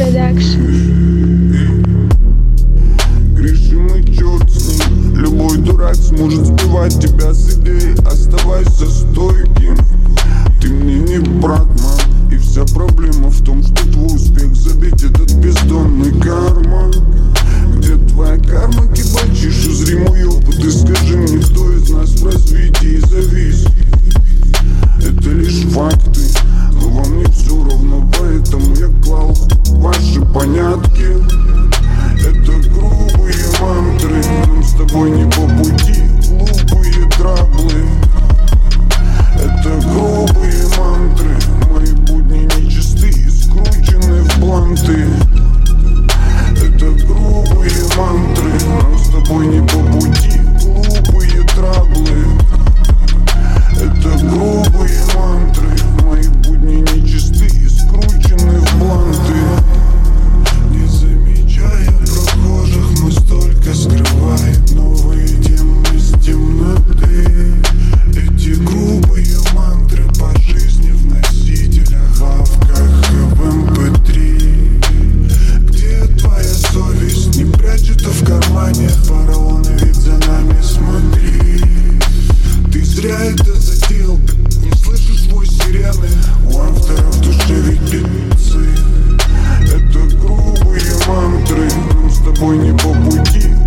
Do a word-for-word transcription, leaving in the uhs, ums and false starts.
Production. Грешим и черт с ним. Любой дурак сможет сбивать тебя с идей. Оставайся стойким. Ты мне не брат, мам. И вся проблема в том, что твой успех забить этот бездонный карман. Где твоя карма, кибачишь зримый опыт? И скажи мне, кто из нас в развитии завис? Это лишь факты, но вам не все равно, поэтому я клал ваши понятки. Это грубые мантры, нам с тобой не по пути, глупые траблы. Это грубые мантры, мои будни нечисты и скручены в бланты. Это грубые мантры, нам с тобой не по пути, глупые траблы. Это грубые мантры, мои будни нечисты и скручены в бланты. Не замечая прохожих, мы столько скрываем новые темы из темноты. Эти грубые мантры по жизни в носителях, в авках и в эм пэ три. Где твоя совесть? Не прячет, а в кармане фараон, ведь за нами смотри. Ты зря это затеял, ты не слышишь свой сирены. У автора в душе ведь певцы. Это грубые мантры, нам с тобой не по пути.